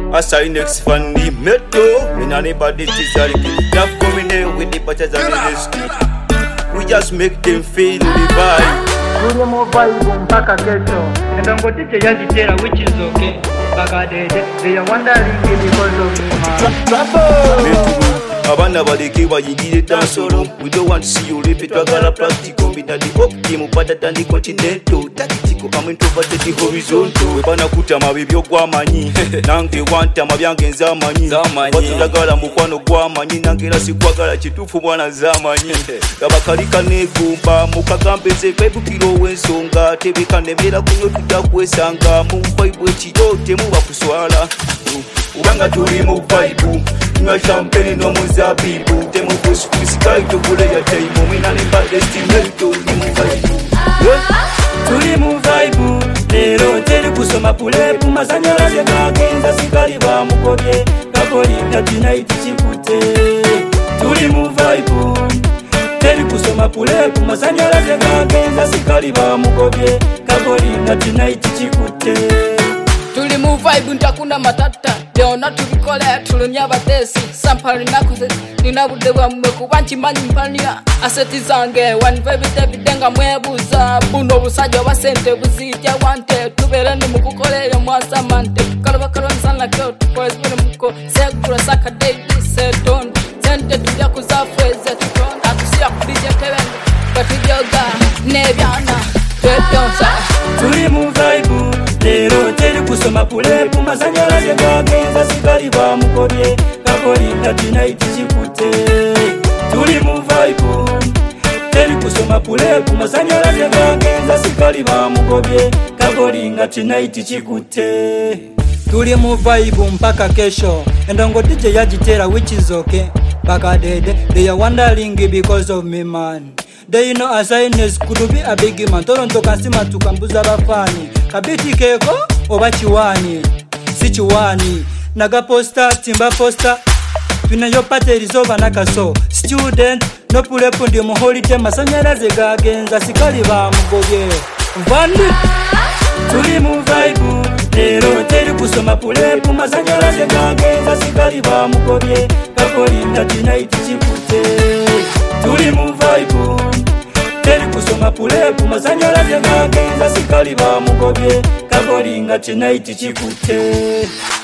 Aside next funny metal, in anybody is love coming in with the butchers and the rescue. We just make them feel the vibe. Tuli mu vibe mpaka kesho. Ndongo tiche yajitera which is okay. Baka dede, they are wondering because of me. Abana baleke bayigire dansolo. We don't want to see you repeat twagala practical. Bina the optimum better than the continental. Tactical, I'm introverted the horizontal. We bana kuta mabibyo gwamanyi. Nange wanta mabyange nzamanyi. Batulagala mukwano gwamanyi. Nange la sikwagala kitufu mwana zamanyi. Gabakalika negumba mukagambeze kwebukiro wensonga. Tebeka nemera kunyo tutakwesanga. Mu vibe ekiro temuba kuswala. Ubanga tuli mu vibe. Tunywa champagne no muzabibu. Temu kusikai tokule ya taimu. Mina nemba estimate ni mu vibe. Tuli mu vibe. Lero teri kusoma pulepu. Masanyalaze gagenza sikali ba mukobye. Kakoli tonight chikute. Tuli mu vibe. Teri kusoma pulepu. Masanyalaze gagenza sikali ba mukobye. Kakoli tonight chikute. Tuli mu vibe ntakunda matata. Leona tulikole tulumya abatesi. Sampari nakuze ninabude bwamwe kuba nkimanyi mpania. Aseti zange one vibe tebidenga mwebuza. Buno busajja basente buzijja wante. Tubere ni mukukolera mwasamante. Kalabakalo nsana kyo tukwezi bune muko. Segura saka daily seton. Sente tujja kuzafweze tutonda. Tusiya kubija tebenge. Batubyoga nebyana. Twebyosa. Tuli mu vibe. Lero teri kusoma pulepu. Masanyalaze gagenza sikali ba mukobye. Kakoli tonight chikute. Tuli mu vibe. Teri kusoma pulepu. Masanyalaze gagenza sikali ba mukobye. Kakoli tonight chikute. Tuli mu vibe mpaka kesho. Ndongo tiche yajitera which is okay. Baka dede, they are wondering because of me man. They know assignments could be a big man. Toronto kasima tukambuza bafani. Kabiti keko oba chiwani. Si chiwani. Naga posta, timba posta. Pina yo pateri zoba nakaso. Student, no pulepu ndi mu holiday. Masanyalaze gagenza sikali ba mugobye. Vandi. Tuli mu vibe. Lero teri kusoma pulepu. Masanyalaze gagenza sikali ba mugobye. Kakoli tonight chikute. Tuli mu vibe. Teri kusoma pulepu. Masanyalaze gagenza sikali ba mugobye. Kakoli tonight chikute.